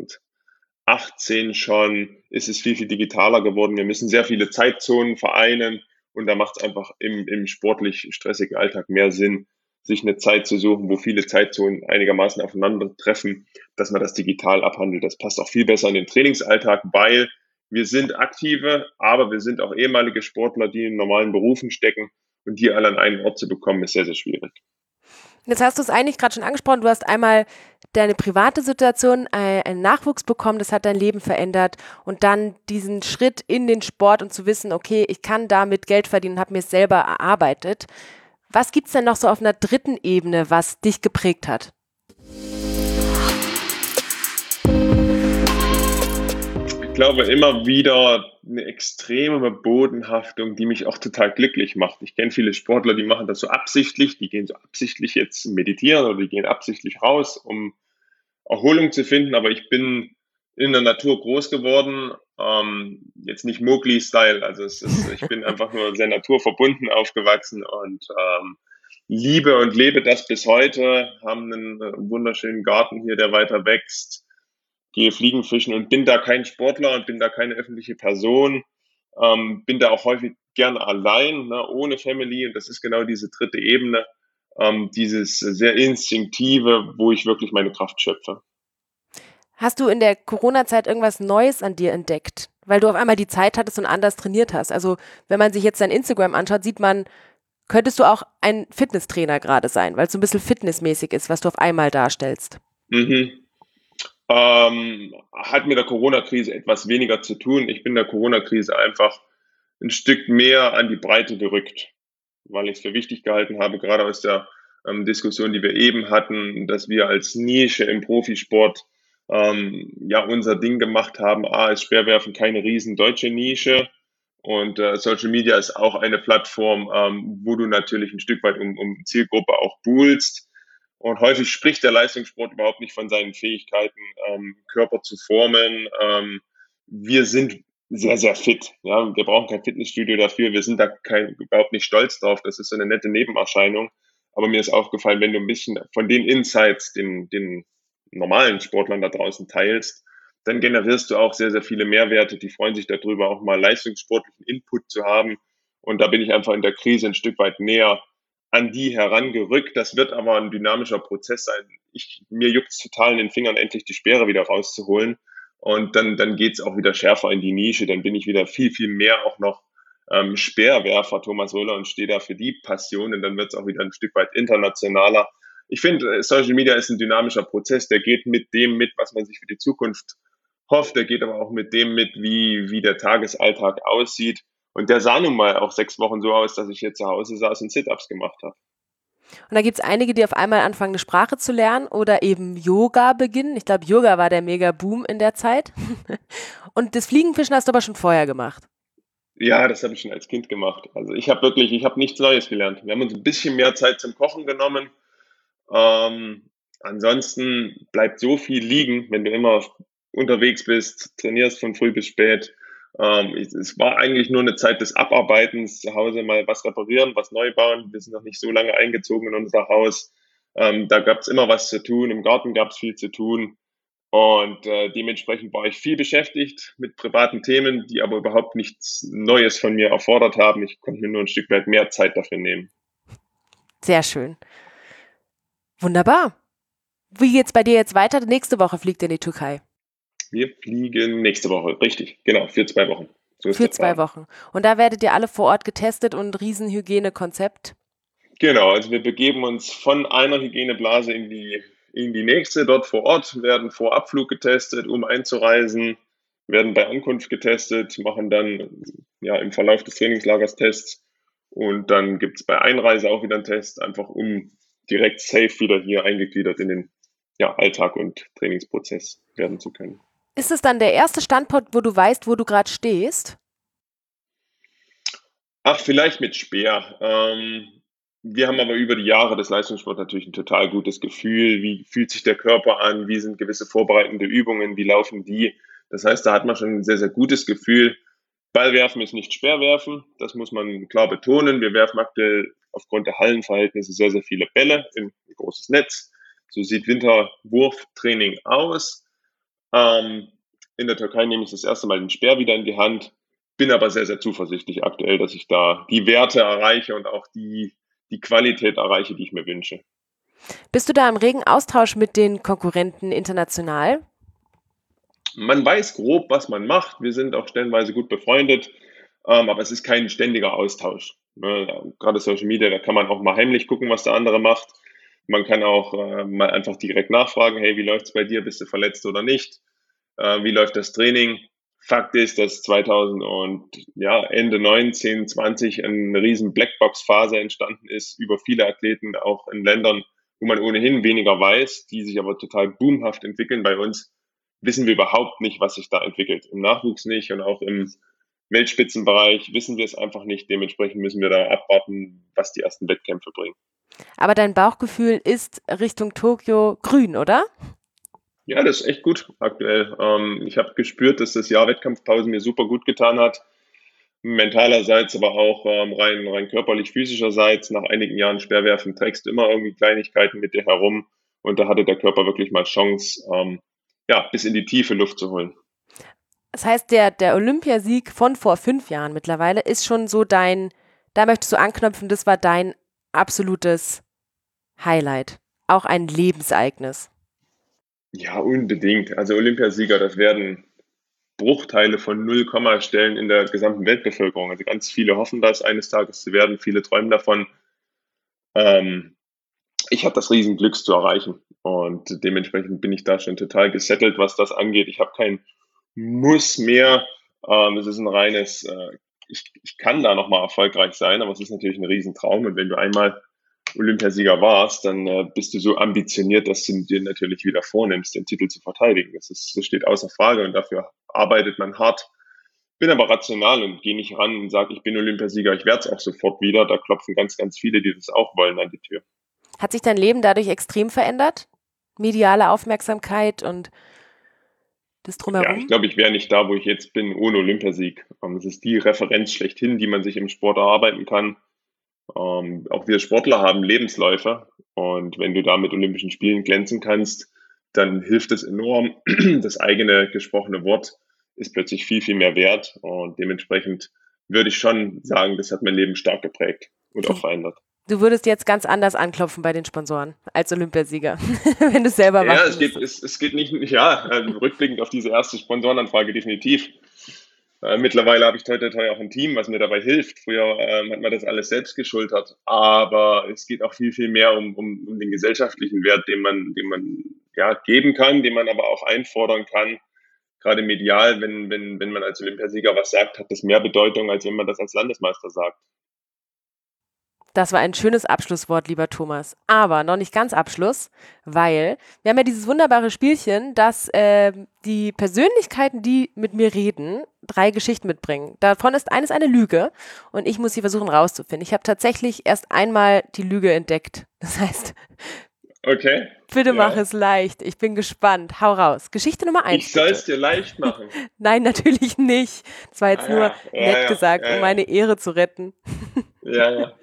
2018 schon ist es viel, viel digitaler geworden. Wir müssen sehr viele Zeitzonen vereinen und da macht es einfach im sportlich stressigen Alltag mehr Sinn, sich eine Zeit zu suchen, wo viele Zeitzonen einigermaßen aufeinandertreffen, dass man das digital abhandelt. Das passt auch viel besser in den Trainingsalltag, weil wir sind Aktive, aber wir sind auch ehemalige Sportler, die in normalen Berufen stecken und die alle an einen Ort zu bekommen, ist sehr, sehr schwierig. Jetzt hast du es eigentlich gerade schon angesprochen. Du hast einmal deine private Situation, einen Nachwuchs bekommen, das hat dein Leben verändert und dann diesen Schritt in den Sport und zu wissen, okay, ich kann damit Geld verdienen und habe mir es selber erarbeitet. Was gibt es denn noch so auf einer dritten Ebene, was dich geprägt hat? Ich glaube immer wieder eine extreme Bodenhaftung, die mich auch total glücklich macht. Ich kenne viele Sportler, die machen das so absichtlich, die gehen so absichtlich jetzt meditieren oder die gehen absichtlich raus, um Erholung zu finden, aber ich bin in der Natur groß geworden, jetzt nicht Mowgli-Style, also ich bin einfach nur sehr naturverbunden aufgewachsen und liebe und lebe das bis heute, haben einen wunderschönen Garten hier, der weiter wächst, gehe Fliegenfischen und bin da kein Sportler und bin da keine öffentliche Person, bin da auch häufig gerne allein, ne, ohne Family und das ist genau diese dritte Ebene, dieses sehr instinktive, wo ich wirklich meine Kraft schöpfe. Hast du in der Corona-Zeit irgendwas Neues an dir entdeckt? Weil du auf einmal die Zeit hattest und anders trainiert hast. Also wenn man sich jetzt dein Instagram anschaut, sieht man, könntest du auch ein Fitnesstrainer gerade sein, weil es so ein bisschen fitnessmäßig ist, was du auf einmal darstellst. Mhm. Hat mit der Corona-Krise etwas weniger zu tun. Ich bin der Corona-Krise einfach ein Stück mehr an die Breite gerückt, weil ich es für wichtig gehalten habe, gerade aus der Diskussion, die wir eben hatten, dass wir als Nische im Profisport ja unser Ding gemacht haben. A, ist Speerwerfen keine riesen deutsche Nische und Social Media ist auch eine Plattform, wo du natürlich ein Stück weit um Zielgruppe auch buhlst. Und häufig spricht der Leistungssport überhaupt nicht von seinen Fähigkeiten, Körper zu formen. Wir sind sehr, sehr fit. Ja, wir brauchen kein Fitnessstudio dafür. Wir sind da überhaupt nicht stolz drauf. Das ist so eine nette Nebenerscheinung. Aber mir ist aufgefallen, wenn du ein bisschen von den Insights den normalen Sportlern da draußen teilst, dann generierst du auch sehr, sehr viele Mehrwerte. Die freuen sich darüber, auch mal leistungssportlichen Input zu haben. Und da bin ich einfach in der Krise ein Stück weit näher an die herangerückt. Das wird aber ein dynamischer Prozess sein. Mir juckt es total in den Fingern, endlich die Speere wieder rauszuholen. Und dann geht's auch wieder schärfer in die Nische. Dann bin ich wieder viel, viel mehr auch noch Speerwerfer Thomas Röller und stehe da für die Passion. Und dann wird's auch wieder ein Stück weit internationaler. Ich finde, Social Media ist ein dynamischer Prozess. Der geht mit dem mit, was man sich für die Zukunft hofft. Der geht aber auch mit dem mit, wie der Tagesalltag aussieht. Und der sah nun mal auch 6 Wochen so aus, dass ich hier zu Hause saß und Sit-Ups gemacht habe. Und da gibt es einige, die auf einmal anfangen, eine Sprache zu lernen oder eben Yoga beginnen. Ich glaube, Yoga war der Mega-Boom in der Zeit. Und das Fliegenfischen hast du aber schon vorher gemacht. Ja, das habe ich schon als Kind gemacht. Also ich habe nichts Neues gelernt. Wir haben uns ein bisschen mehr Zeit zum Kochen genommen. Ansonsten bleibt so viel liegen, wenn du immer unterwegs bist, trainierst von früh bis spät. Es war eigentlich nur eine Zeit des Abarbeitens, zu Hause mal was reparieren, was neu bauen. Wir sind noch nicht so lange eingezogen in unser Haus. Da gab es immer was zu tun, im Garten gab es viel zu tun. Und dementsprechend war ich viel beschäftigt mit privaten Themen, die aber überhaupt nichts Neues von mir erfordert haben. Ich konnte mir nur ein Stück weit mehr Zeit dafür nehmen. Sehr schön. Wunderbar. Wie geht's bei dir jetzt weiter? Nächste Woche fliegt ihr in die Türkei. Wir fliegen nächste Woche, richtig, genau, für 2 Wochen. So ist Für der Plan. 2 Wochen. Und da werdet ihr alle vor Ort getestet und Riesenhygienekonzept. Genau, also wir begeben uns von einer Hygieneblase in die nächste. Dort vor Ort werden vor Abflug getestet, um einzureisen, werden bei Ankunft getestet, machen dann ja im Verlauf des Trainingslagers Tests und dann gibt es bei Einreise auch wieder einen Test, einfach um direkt safe wieder hier eingegliedert in den Alltag und Trainingsprozess werden zu können. Ist es dann der erste Standpunkt, wo du weißt, wo du gerade stehst? Ach, vielleicht mit Speer. Wir haben aber über die Jahre des Leistungssports natürlich ein total gutes Gefühl. Wie fühlt sich der Körper an? Wie sind gewisse vorbereitende Übungen? Wie laufen die? Das heißt, da hat man schon ein sehr, sehr gutes Gefühl. Ballwerfen ist nicht Speerwerfen. Das muss man klar betonen. Wir werfen aktuell aufgrund der Hallenverhältnisse sehr, sehr viele Bälle in ein großes Netz. So sieht Winterwurftraining aus. In der Türkei nehme ich das erste Mal den Speer wieder in die Hand. Bin aber sehr, sehr zuversichtlich aktuell, dass ich da die Werte erreiche und auch die Qualität erreiche, die ich mir wünsche. Bist du da im regen Austausch mit den Konkurrenten international? Man weiß grob, was man macht. Wir sind auch stellenweise gut befreundet, aber es ist kein ständiger Austausch. Gerade Social Media, da kann man auch mal heimlich gucken, was der andere macht. Man kann auch mal einfach direkt nachfragen, hey, wie läuft's bei dir? Bist du verletzt oder nicht? Wie läuft das Training? Fakt ist, dass 2000 und Ende 19, 20 eine riesen Blackbox-Phase entstanden ist über viele Athleten, auch in Ländern, wo man ohnehin weniger weiß, die sich aber total boomhaft entwickeln. Bei uns wissen wir überhaupt nicht, was sich da entwickelt. Im Nachwuchs nicht und auch im Weltspitzenbereich wissen wir es einfach nicht. Dementsprechend müssen wir da abwarten, was die ersten Wettkämpfe bringen. Aber dein Bauchgefühl ist Richtung Tokio grün, oder? Ja, das ist echt gut aktuell. Ich habe gespürt, dass das Jahr Wettkampfpause mir super gut getan hat. Mentalerseits, aber auch rein körperlich, physischerseits. Nach einigen Jahren Speerwerfen trägst du immer irgendwie Kleinigkeiten mit dir herum. Und da hatte der Körper wirklich mal Chance, bis in die tiefe Luft zu holen. Das heißt, der Olympiasieg von vor 5 Jahren mittlerweile ist schon so da möchtest du anknüpfen, das war dein absolutes Highlight. Auch ein Lebensereignis. Ja, unbedingt. Also Olympiasieger, das werden Bruchteile von 0, Stellen in der gesamten Weltbevölkerung. Also ganz viele hoffen das, eines Tages zu werden. Viele träumen davon. Ich habe das Riesenglück zu erreichen. Und dementsprechend bin ich da schon total gesettelt, was das angeht. Ich habe kein Muss mehr. Es ist ein reines ich kann da nochmal erfolgreich sein, aber es ist natürlich ein Riesentraum. Und wenn du einmal Olympiasieger warst, dann bist du so ambitioniert, dass du dir natürlich wieder vornimmst, den Titel zu verteidigen. Das steht außer Frage und dafür arbeitet man hart. Bin aber rational und gehe nicht ran und sage, ich bin Olympiasieger, ich werde es auch sofort wieder. Da klopfen ganz, ganz viele, die das auch wollen, an die Tür. Hat sich dein Leben dadurch extrem verändert? Mediale Aufmerksamkeit und das Ja, ich Drumherum? glaube, ich wäre nicht da, wo ich jetzt bin, ohne Olympiasieg. Es ist die Referenz schlechthin, die man sich im Sport erarbeiten kann. Auch wir Sportler haben Lebensläufe und wenn du da mit Olympischen Spielen glänzen kannst, dann hilft es enorm. Das eigene gesprochene Wort ist plötzlich viel, viel mehr wert und dementsprechend würde ich schon sagen, das hat mein Leben stark geprägt und Du, auch verändert. du würdest jetzt ganz anders anklopfen bei den Sponsoren als Olympiasieger, wenn du es selber Ja, machen müsstest. es geht nicht, ja, rückblickend auf diese erste Sponsorenanfrage definitiv. Mittlerweile habe ich toi toi toi auch ein Team, was mir dabei hilft. Früher hat man das alles selbst geschultert, aber es geht auch viel, viel mehr um den gesellschaftlichen Wert, den man ja, geben kann, den man aber auch einfordern kann. Gerade medial, wenn man als Olympiasieger was sagt, hat das mehr Bedeutung, als wenn man das als Landesmeister sagt. Das war ein schönes Abschlusswort, lieber Thomas. Aber noch nicht ganz Abschluss, weil wir haben ja dieses wunderbare Spielchen, dass die Persönlichkeiten, die mit mir reden, 3 Geschichten mitbringen. Davon ist eines eine Lüge und ich muss sie versuchen rauszufinden. Ich habe tatsächlich erst einmal die Lüge entdeckt. Das heißt, Okay, bitte mach ja. es leicht. Ich bin gespannt. Hau raus. Geschichte Nummer Ich 1, soll bitte. es dir leicht machen. Nein, natürlich nicht. Das war jetzt Ah nur ja, ja, nett ja, gesagt, ja, um ja, meine Ehre zu retten. ja, ja.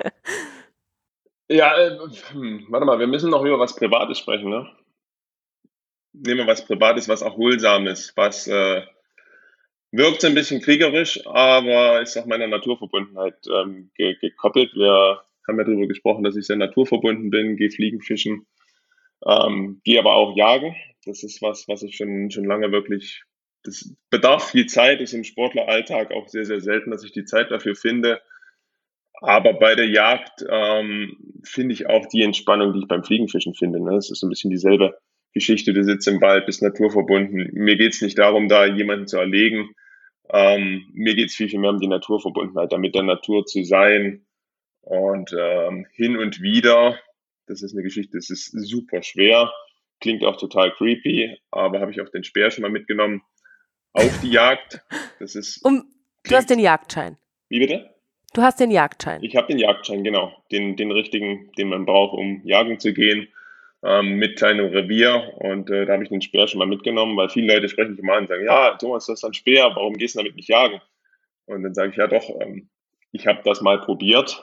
Ja, warte mal, wir müssen noch über was Privates sprechen, ne? Nehmen wir was Privates, was Erholsames, was wirkt so ein bisschen kriegerisch, aber ist auch meiner Naturverbundenheit gekoppelt. Wir haben ja darüber gesprochen, dass ich sehr naturverbunden bin, gehe Fliegen fischen, gehe aber auch jagen. Das ist was ich schon lange wirklich, das bedarf viel Zeit, ist im Sportleralltag auch sehr, sehr selten, dass ich die Zeit dafür finde. Aber bei der Jagd finde ich auch die Entspannung, die ich beim Fliegenfischen finde. Ne? Es ist so ein bisschen dieselbe Geschichte. Du sitzt im Wald, bist naturverbunden. Mir geht es nicht darum, da jemanden zu erlegen. Mir geht es viel, viel mehr um die Naturverbundenheit, da mit der Natur zu sein. Und hin und wieder, das ist eine Geschichte, das ist super schwer, klingt auch total creepy, aber habe ich auch den Speer schon mal mitgenommen auf die Jagd. Das ist, Du hast den klingt, Jagdschein. wie bitte? Du hast den Jagdschein. Ich habe den Jagdschein, genau. Den richtigen, den man braucht, um jagen zu gehen, mit kleinem Revier. Und da habe ich den Speer schon mal mitgenommen, weil viele Leute sprechen mich immer an und sagen, ja, Thomas, das ist ein Speer, warum gehst du damit nicht jagen? Und dann sage ich, ja doch, ich habe das mal probiert,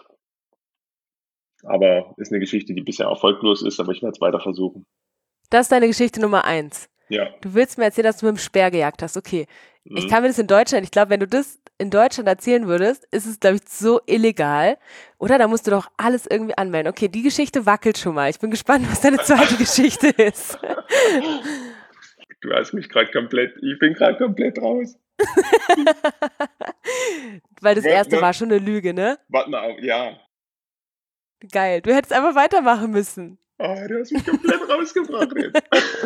aber ist eine Geschichte, die bisher erfolglos ist, aber ich werde es weiter versuchen. Das ist deine Geschichte Nummer 1. Ja. Du willst mir erzählen, dass du mit dem Speer gejagt hast. Okay. Ich kann Mhm. mir das in Deutschland, ich glaube, wenn du das in Deutschland erzählen würdest, ist es, glaube ich, so illegal. Oder da musst du doch alles irgendwie anmelden. Okay, die Geschichte wackelt schon mal. Ich bin gespannt, was deine zweite Geschichte ist. Du hast mich gerade komplett, ich bin gerade komplett raus. Weil das erste war schon eine Lüge, ne? Warte mal auf, ja. Geil. Du hättest einfach weitermachen müssen. Oh, du hast mich komplett rausgebracht jetzt.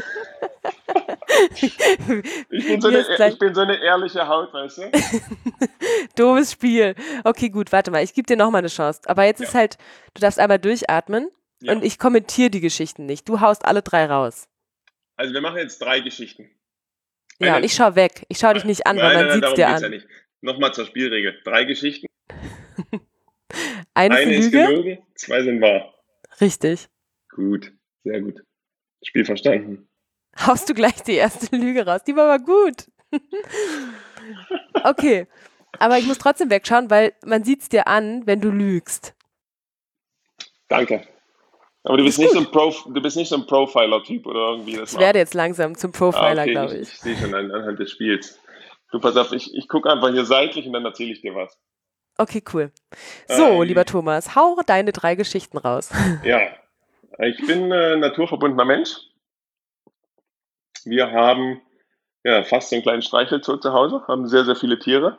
Mir ist gleich Ich bin so eine ehrliche Haut, weißt du? doofes Spiel. Okay, gut, warte mal. Ich gebe dir nochmal eine Chance. Aber jetzt Ja, ist halt, du darfst einmal durchatmen ja. und ich kommentiere die Geschichten nicht. Du haust alle 3 raus. Also wir machen jetzt 3 Geschichten. Ja, und Eine, ich schau weg. Ich schau dich nicht an, weil man nein, sieht's darum dir geht's ja an. nicht. Nochmal zur Spielregel. 3 Geschichten. Eine ist Eine eine ist Lüge? gelogen, 2 sind wahr. Richtig. Gut, sehr gut. Spiel verstanden. Haust du gleich die erste Lüge raus. Die war aber gut. Okay. Aber ich muss trotzdem wegschauen, weil man sieht's dir an, wenn du lügst. Danke. Aber Das ist gut. Du bist nicht so ein Profiler-Typ oder irgendwie das Ich werde mal. jetzt langsam zum Ah, Profiler, okay, glaube ich. ich sehe schon anhand des Spiels. Du, pass auf, ich gucke einfach hier seitlich und dann erzähle ich dir was. Okay, cool. So, lieber Ähm, Thomas, hau deine 3 Geschichten raus. ja, ich bin naturverbundener Mensch. Wir haben ja fast so einen kleinen Streichelzoo zu Hause, haben sehr, sehr viele Tiere.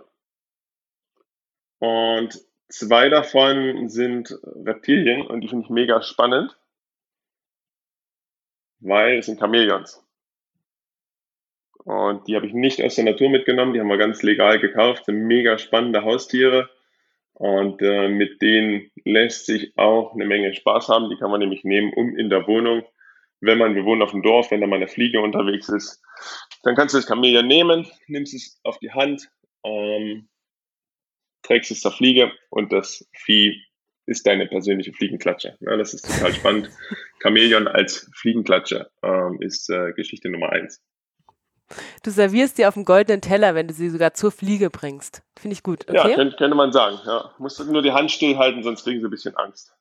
Und 2 davon sind Reptilien und die finde ich mega spannend, weil es sind Chamäleons. Und die habe ich nicht aus der Natur mitgenommen, die haben wir ganz legal gekauft, sind mega spannende Haustiere. Und mit denen lässt sich auch eine Menge Spaß haben. Die kann man nämlich nehmen, um in der Wohnung, wir wohnen auf dem Dorf, wenn da mal eine Fliege unterwegs ist, dann kannst du das Chamäleon nehmen, nimmst es auf die Hand, ähm, trägst es zur Fliege und das Vieh ist deine persönliche Fliegenklatsche. Ja, das ist total spannend. Chamäleon als Fliegenklatsche ist Geschichte Nummer 1. Du servierst die auf dem goldenen Teller, wenn du sie sogar zur Fliege bringst. Finde ich gut, Ja, okay? könnte man sagen. Ja. Musst du nur die Hand stillhalten, sonst kriegen sie ein bisschen Angst.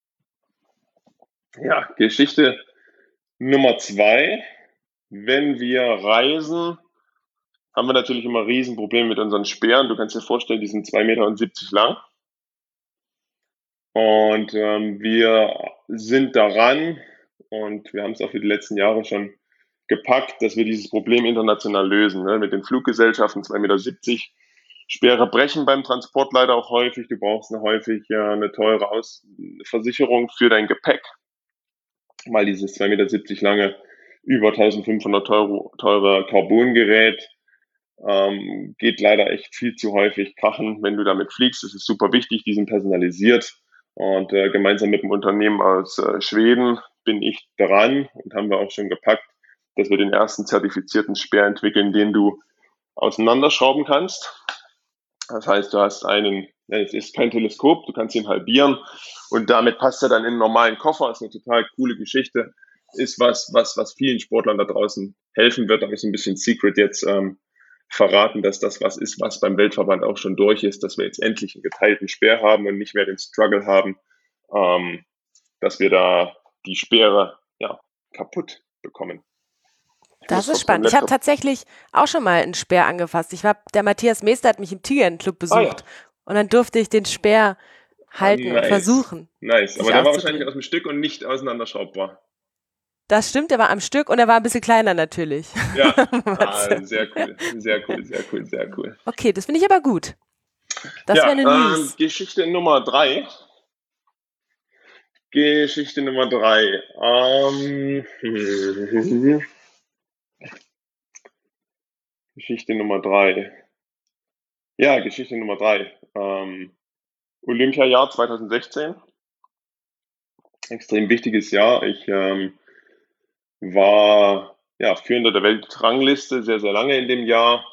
Ja, Geschichte Nummer 2. Wenn wir reisen, haben wir natürlich immer Riesenprobleme mit unseren Speeren. Du kannst dir vorstellen, die sind 2,70 Meter lang. Und wir sind daran, und wir haben es auch für die letzten Jahre schon gepackt, dass wir dieses Problem international lösen. Ne? Mit den Fluggesellschaften 2,70 Meter. Speere brechen beim Transport leider auch häufig. Du brauchst eine teure Versicherung für dein Gepäck, weil dieses 2,70 Meter lange, über 1500 teure Carbongerät geht leider echt viel zu häufig krachen, wenn du damit fliegst. Das ist super wichtig, die sind personalisiert. Und gemeinsam mit dem Unternehmen aus Schweden bin ich dran und haben wir auch schon gepackt, dass wir den ersten zertifizierten Speer entwickeln, den du auseinanderschrauben kannst. Das heißt, du hast es ist kein Teleskop, du kannst ihn halbieren und damit passt er dann in einen normalen Koffer. Das ist eine total coole Geschichte. Ist was vielen Sportlern da draußen helfen wird. Da habe ich so ein bisschen Secret jetzt verraten, dass das was ist, was beim Weltverband auch schon durch ist, dass wir jetzt endlich einen geteilten Speer haben und nicht mehr den Struggle haben, dass wir da die Speere kaputt bekommen. Das ist spannend. Ich habe tatsächlich auch schon mal einen Speer angefasst. Der Matthias Meester hat mich im Tigerenclub besucht und dann durfte ich den Speer halten und versuchen. Nice, aber der war wahrscheinlich aus dem Stück und nicht auseinanderschraubbar. Das stimmt, der war am Stück und er war ein bisschen kleiner natürlich. Ja, sehr cool, sehr cool, sehr cool, sehr cool. Okay, das finde ich aber gut. Das wäre eine News. Geschichte Nummer 3. Geschichte Nummer 3. Geschichte Nummer 3. Ja, Geschichte Nummer 3. Olympiajahr 2016. Extrem wichtiges Jahr. Ich war Führender der Weltrangliste sehr, sehr lange in dem Jahr.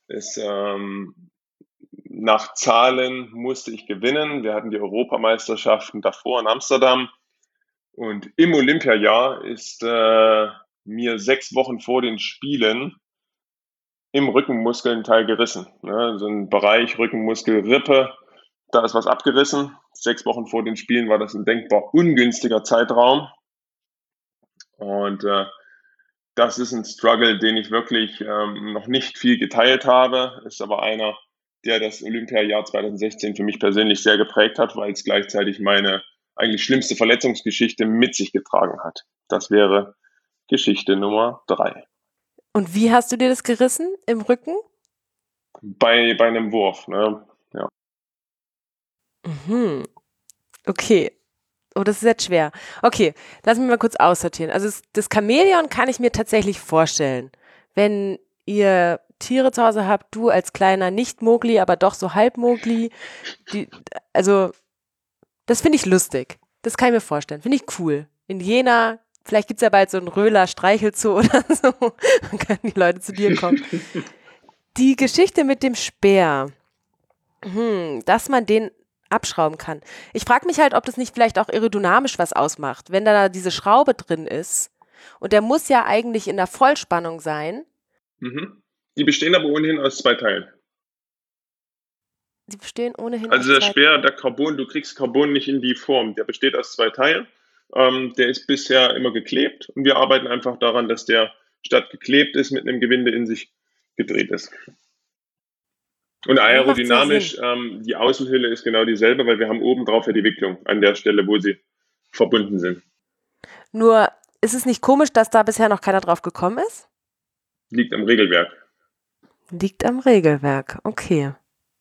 Nach Zahlen musste ich gewinnen. Wir hatten die Europameisterschaften davor in Amsterdam. Und im Olympiajahr ist mir 6 Wochen vor den Spielen im Rückenmuskel ein Teil gerissen. Ne? So ein Bereich Rückenmuskelrippe, da ist was abgerissen. 6 Wochen vor den Spielen war das ein denkbar ungünstiger Zeitraum. Und das ist ein Struggle, den ich wirklich noch nicht viel geteilt habe. Ist aber einer, der das Olympiajahr 2016 für mich persönlich sehr geprägt hat, weil es gleichzeitig meine eigentlich schlimmste Verletzungsgeschichte mit sich getragen hat. Das wäre Geschichte Nummer 3. Und wie hast du dir das gerissen im Rücken? Bei einem Wurf, ne? Ja. Mhm. Okay. Oh, das ist jetzt schwer. Okay, lass mich mal kurz aussortieren. Also das Chamäleon kann ich mir tatsächlich vorstellen. Wenn ihr Tiere zu Hause habt, du als kleiner Nicht-Mogli, aber doch so Halb-Mogli, also das finde ich lustig. Das kann ich mir vorstellen. Finde ich cool. In Jena, vielleicht gibt es ja bald so einen Röhler-Streichelzoo oder so. Dann können die Leute zu dir kommen. Die Geschichte mit dem Speer, dass man den abschrauben kann. Ich frage mich halt, ob das nicht vielleicht auch aerodynamisch was ausmacht, wenn da diese Schraube drin ist und der muss ja eigentlich in der Vollspannung sein. Mhm. Die bestehen aber ohnehin aus 2 Teilen. Die bestehen ohnehin aus 2 Teilen? Also der Speer, der Carbon, du kriegst Carbon nicht in die Form, der besteht aus 2 Teilen. Der ist bisher immer geklebt und wir arbeiten einfach daran, dass der statt geklebt ist, mit einem Gewinde in sich gedreht ist. Und aerodynamisch, die Außenhülle ist genau dieselbe, weil wir haben oben drauf ja die Wicklung an der Stelle, wo sie verbunden sind. Nur, ist es nicht komisch, dass da bisher noch keiner drauf gekommen ist? Liegt am Regelwerk. Liegt am Regelwerk, okay.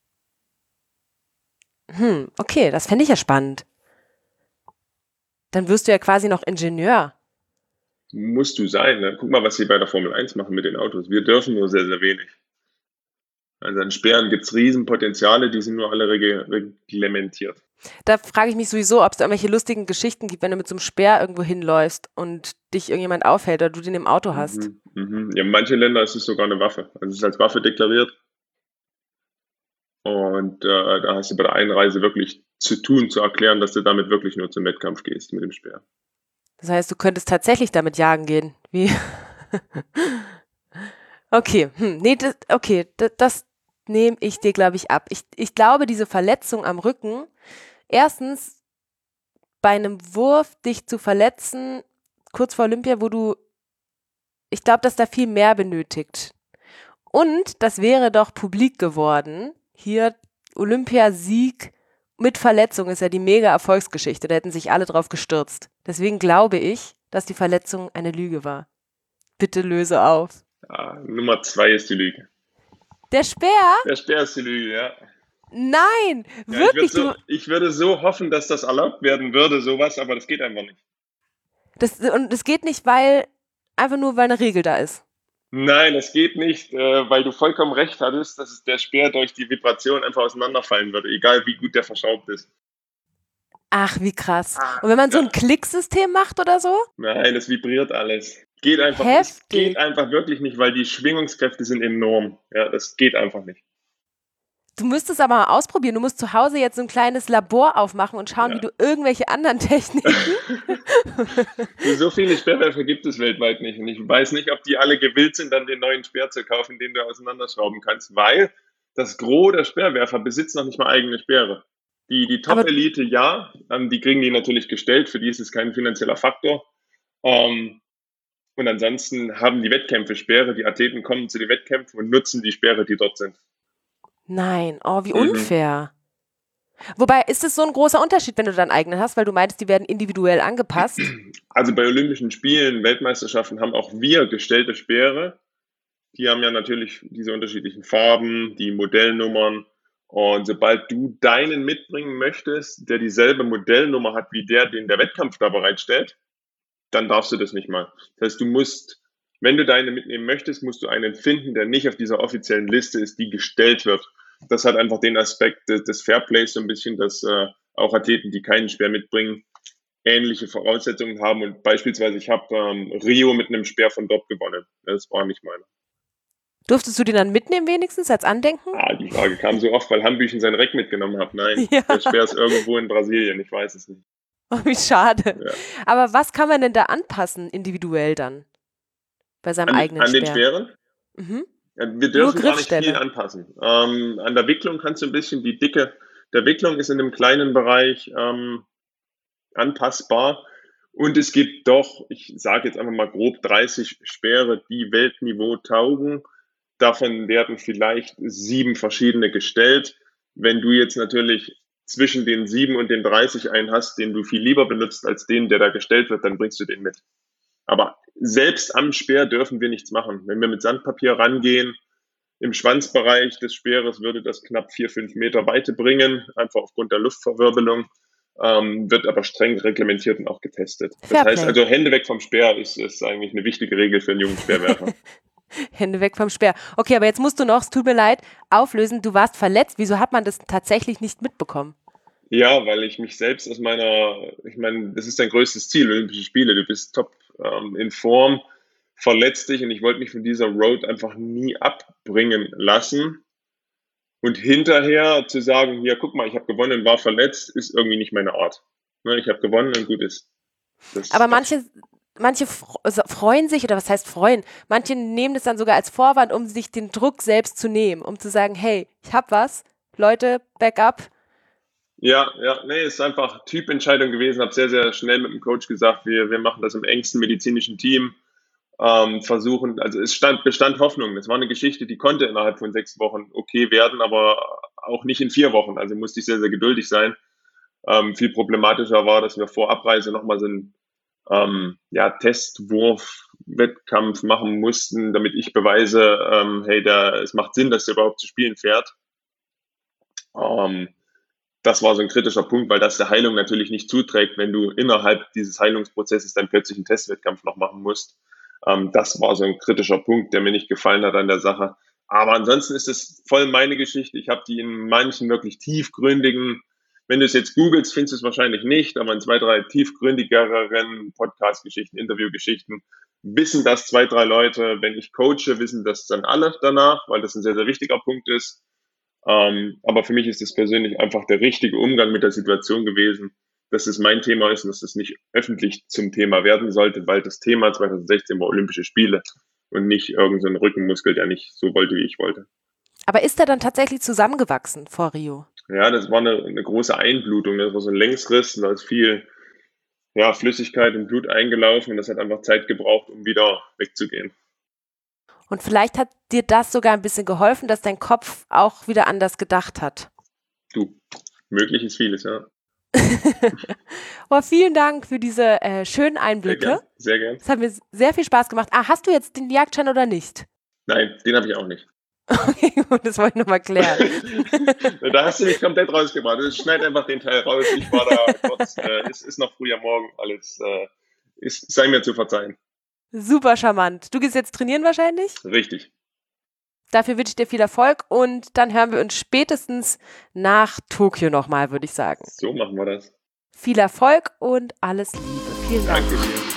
Okay, das fände ich ja spannend. Dann wirst du ja quasi noch Ingenieur. Musst du sein. Ne? Guck mal, was sie bei der Formel 1 machen mit den Autos. Wir dürfen nur sehr, sehr wenig. Also an Sperren gibt es Riesenpotenziale, die sind nur alle reglementiert. Da frage ich mich sowieso, ob es da irgendwelche lustigen Geschichten gibt, wenn du mit so einem Speer irgendwo hinläufst und dich irgendjemand aufhält oder du den im Auto hast. Ja, in manchen Ländern ist es sogar eine Waffe. Also es ist als Waffe deklariert. Und da hast du bei der Einreise wirklich zu tun, zu erklären, dass du damit wirklich nur zum Wettkampf gehst mit dem Speer. Das heißt, du könntest tatsächlich damit jagen gehen. Wie? Okay, nee, das nehme ich dir, glaube ich, ab. Ich glaube, diese Verletzung am Rücken, erstens bei einem Wurf dich zu verletzen, kurz vor Olympia, ich glaube, dass da viel mehr benötigt. Und das wäre doch publik geworden. Hier Olympiasieg mit Verletzung ist ja die mega Erfolgsgeschichte. Da hätten sich alle drauf gestürzt. Deswegen glaube ich, dass die Verletzung eine Lüge war. Bitte löse auf. Ja, Nummer 2 ist die Lüge. Der Speer? Der Speer ist die Lüge, ja. Nein, Ja, wirklich. Ich würde so hoffen, dass das erlaubt werden würde, sowas, aber das geht einfach nicht. Und das geht nicht, einfach nur, weil eine Regel da ist. Nein, das geht nicht, weil du vollkommen recht hattest, dass der Speer durch die Vibration einfach auseinanderfallen würde, egal wie gut der verschraubt ist. Ach, wie krass. Und wenn man so ein Klicksystem macht oder so? Nein, das vibriert alles. Geht einfach nicht. Es geht einfach wirklich nicht, weil die Schwingungskräfte sind enorm. Ja, das geht einfach nicht. Du müsstest aber mal ausprobieren. Du musst zu Hause jetzt so ein kleines Labor aufmachen und schauen, wie du irgendwelche anderen Techniken. So viele Speerwerfer gibt es weltweit nicht. Und ich weiß nicht, ob die alle gewillt sind, dann den neuen Speer zu kaufen, den du auseinanderschrauben kannst, weil das Gros der Speerwerfer besitzt noch nicht mal eigene Speere. Die Top-Elite, ja, die kriegen die natürlich gestellt. Für die ist es kein finanzieller Faktor. Und ansonsten haben die Wettkämpfe Speere. Die Athleten kommen zu den Wettkämpfen und nutzen die Speere, die dort sind. Nein, oh, wie unfair. Wobei, ist es so ein großer Unterschied, wenn du deinen eigenen hast, weil du meinst, die werden individuell angepasst? Also bei Olympischen Spielen, Weltmeisterschaften haben auch wir gestellte Speere. Die haben ja natürlich diese unterschiedlichen Farben, die Modellnummern. Und sobald du deinen mitbringen möchtest, der dieselbe Modellnummer hat wie der, den der Wettkampf da bereitstellt, dann darfst du das nicht mal. Das heißt, du musst, wenn du deine mitnehmen möchtest, musst du einen finden, der nicht auf dieser offiziellen Liste ist, die gestellt wird. Das hat einfach den Aspekt des Fairplays so ein bisschen, dass auch Athleten, die keinen Speer mitbringen, ähnliche Voraussetzungen haben. Und beispielsweise, ich habe Rio mit einem Speer von dort gewonnen. Das war nicht meiner. Durftest du den dann mitnehmen wenigstens als Andenken? Die Frage kam so oft, weil Hambüchen sein Reck mitgenommen hat. Nein, der Speer ist irgendwo in Brasilien, ich weiß es nicht. Oh, wie schade. Ja. Aber was kann man denn da anpassen, individuell dann? Bei seinem eigenen Speer? An den Speeren? Ja, wir dürfen gar nicht viel anpassen. An der Wicklung kannst du ein bisschen, die Dicke der Wicklung ist in einem kleinen Bereich anpassbar. Und es gibt doch, ich sage jetzt einfach mal grob 30 Speere, die Weltniveau taugen. Davon werden vielleicht 7 verschiedene gestellt. Wenn du jetzt natürlich zwischen den 7 und den 30 einen hast, den du viel lieber benutzt als den, der da gestellt wird, dann bringst du den mit. Aber selbst am Speer dürfen wir nichts machen. Wenn wir mit Sandpapier rangehen, im Schwanzbereich des Speeres würde das knapp 4-5 Meter Weite bringen, einfach aufgrund der Luftverwirbelung, wird aber streng reglementiert und auch getestet. Das heißt also, Hände weg vom Speer ist eigentlich eine wichtige Regel für einen jungen Speerwerfer. Hände weg vom Speer. Okay, aber jetzt musst du noch, es tut mir leid, auflösen, du warst verletzt. Wieso hat man das tatsächlich nicht mitbekommen? Ja, weil ich mich selbst ich meine, das ist dein größtes Ziel, Olympische Spiele. Du bist top in Form, verletzt dich und ich wollte mich von dieser Road einfach nie abbringen lassen. Und hinterher zu sagen, hier, guck mal, ich habe gewonnen, war verletzt, ist irgendwie nicht meine Art. Ne, ich habe gewonnen und gut ist. Aber manche freuen sich, oder was heißt freuen? Manche nehmen das dann sogar als Vorwand, um sich den Druck selbst zu nehmen, um zu sagen, hey, ich hab was, Leute, Backup. Ja, nee, ist einfach Typentscheidung gewesen. Habe sehr, sehr schnell mit dem Coach gesagt, wir machen das im engsten medizinischen Team. Versuchen, also es bestand Hoffnung. Das war eine Geschichte, die konnte innerhalb von 6 Wochen okay werden, aber auch nicht in 4 Wochen. Also musste ich sehr, sehr geduldig sein. Viel problematischer war, dass wir vor Abreise nochmal so einen Testwurf-Wettkampf machen mussten, damit ich beweise, hey, es macht Sinn, dass der überhaupt zu spielen fährt. das war so ein kritischer Punkt, weil das der Heilung natürlich nicht zuträgt, wenn du innerhalb dieses Heilungsprozesses dann plötzlich einen Testwettkampf noch machen musst. Das war so ein kritischer Punkt, der mir nicht gefallen hat an der Sache. Aber ansonsten ist es voll meine Geschichte. Ich habe die in manchen wirklich tiefgründigen, wenn du es jetzt googelst, findest du es wahrscheinlich nicht, aber in 2, 3 tiefgründigeren Podcast-Geschichten, Interviewgeschichten wissen das 2, 3 Leute. Wenn ich coache, wissen das dann alle danach, weil das ein sehr, sehr wichtiger Punkt ist. Aber für mich ist es persönlich einfach der richtige Umgang mit der Situation gewesen, dass es mein Thema ist und dass es nicht öffentlich zum Thema werden sollte, weil das Thema 2016 war Olympische Spiele und nicht irgendein so Rückenmuskel, der nicht so wollte, wie ich wollte. Aber ist er dann tatsächlich zusammengewachsen vor Rio? Ja, das war eine große Einblutung. Das war so ein Längsriss und da ist viel Flüssigkeit und Blut eingelaufen und das hat einfach Zeit gebraucht, um wieder wegzugehen. Und vielleicht hat dir das sogar ein bisschen geholfen, dass dein Kopf auch wieder anders gedacht hat. Du, möglich ist vieles, ja. Vielen Dank für diese schönen Einblicke. Sehr gern. Es hat mir sehr viel Spaß gemacht. Hast du jetzt den Jagdschein oder nicht? Nein, den habe ich auch nicht. Okay, gut, das wollte ich nochmal klären. Da hast du mich komplett rausgebracht. Schneid einfach den Teil raus. Ich war da kurz, es ist noch früh am Morgen, alles sei mir zu verzeihen. Super charmant. Du gehst jetzt trainieren wahrscheinlich? Richtig. Dafür wünsche ich dir viel Erfolg und dann hören wir uns spätestens nach Tokio nochmal, würde ich sagen. So machen wir das. Viel Erfolg und alles Liebe. Vielen Dank. Dankeschön.